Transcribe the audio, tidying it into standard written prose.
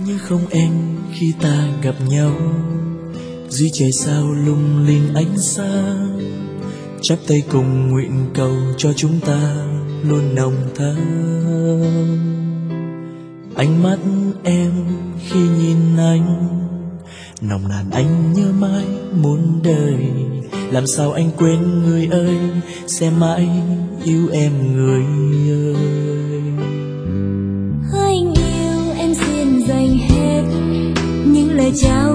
Nhớ không em khi ta gặp nhau dưới trời sao lung linh ánh sáng, chắp tay cùng nguyện cầu cho chúng ta luôn nồng thắm. Ánh mắt em khi nhìn anh nồng nàn, anh nhớ mãi muôn đời. Làm sao anh quên người ơi, sẽ mãi yêu em người ơi. Anh yêu em xin dành hết những lời chào